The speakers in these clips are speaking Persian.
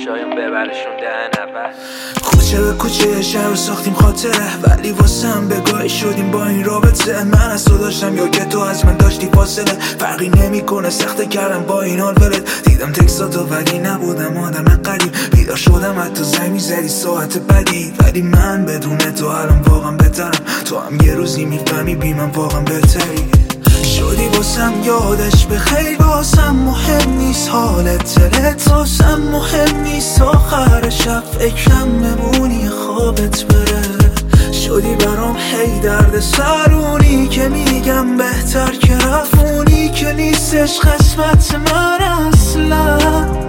شایم ببرشون دهن اول. کوچه به کوچه شهر ساختیم خاطره، ولی واسم بگاهی شدیم با این رابطه. من از تو داشتم یا که تو از من داشتی فاصله، فرقی نمیکنه سخته کردم با این حال ولت. دیدم تکساتو ولی نبودم آدم قریب، بیدار شدم حتی زنگ میزدی ساعت بدی. ولی من بدون تو الان واقعا بهترم، تو هم یه روزی میفهمی بی من واقعا بهتری. شدی واسم یادش بخیر، واسم مهم نیست حالت دلت، واسم مهم نیست آخر شب فکرم بمونی خوابت بره. شدی برام هی درد سرونی که میگم بهتر که رفونی، که نیستش قسمت من اصلا.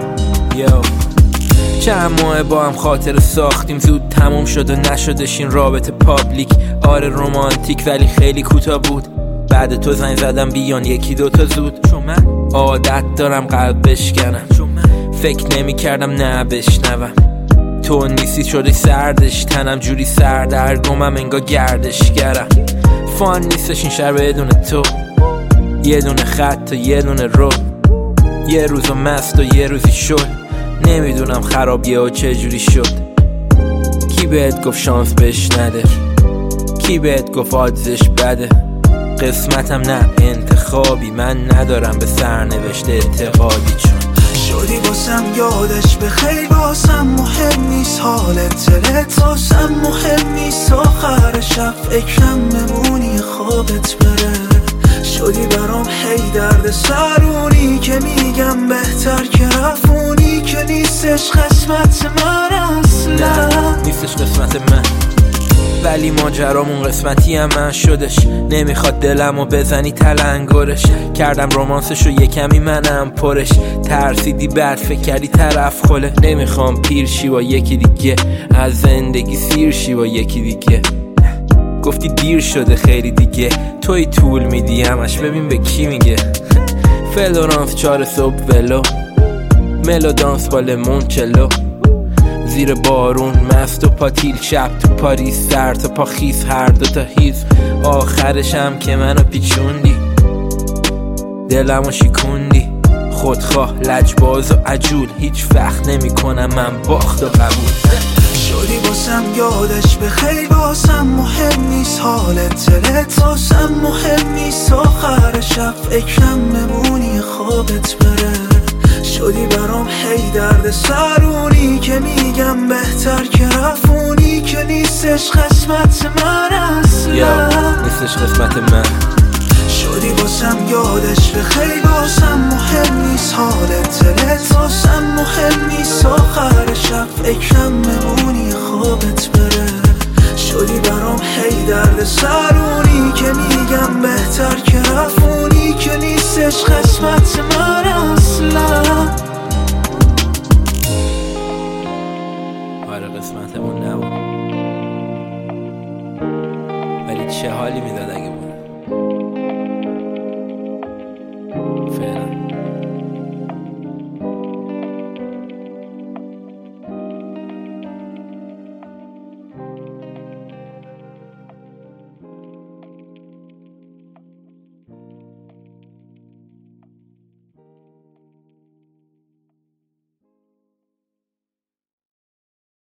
چند ماه با هم خاطر ساختیم، زود تموم شد و نشدش این رابطه پابلیک. آره رومانتیک ولی خیلی کوتاه بود، بعد تو زنگ زدم بیان یکی دوتا زود. چون من عادت دارم قلب بشکنم، فکر نمی کردم نه بشنوم. تو نیستی شدی سردش، تنم جوری سردرگمم انگار گردشگرم. فان نیستش این شهر بدون تو، یه دونه خط و یه دونه رو، یه روزو مست و یه روزی شد. نمیدونم خرابیه و چه جوری شد. کی بهت گفت شانس بهش نده، کی بهت گفت آدزش بده. قسمتم نه انتخابی، من ندارم به سرنوشت اعتقادی. چون شدی واسم یادش بخیر، واسم مهم نیست حالت دلت، واسم مهم نیست آخر شب فکرم بمونی خوابت بره. شدی برام هی درد سرونی که میگم بهتر که رفونی، که نیستش قسمت من اصلا. نه نیستش قسمت من، ولی ماجرامون قسمتی هم من شدش. نمیخواد دلمو بزنی تلنگرش، کردم رومانسشو یه کمی منم پرش. ترسیدی بعد فکر کردی طرف خله، نمیخوام پیر شی با یکی دیگه، از زندگی سیر شی با یکی دیگه. گفتی دیر شده خیلی دیگه، توی طول میدی همش ببین به کی میگه. فلورانس 4 صبح ولو، ملودانس با لیمونچلو، زیر بارون مست و پاتیل، شب تو پاریس سر تا پا خیس، هر دوتا هیز. آخرشم که منو پیچوندی، دلمو شیکوندی. خودخواه لجباز و عجول، هیچ وقت نمی کنم من باخت و قبول. شدی واسم یادش بخیر، واسم مهم نیست حالت دلت، واسم مهم نیست آخر شب فکرم بمونی خوابت بره. شدی برام هی درد سرونی که میگم بهتر که رفونی، که نیستش قسمت من اصلا. نیستش قسمت من. شدی واسم یادش بخیر، واسم مهم نیست حالت دلت، واسم مهم نیست آخر شب فکرم بمونی خوابت بره. شدی برام هی درد سرونی که میگم بهتر که رفونی، که نیستش قسمت من.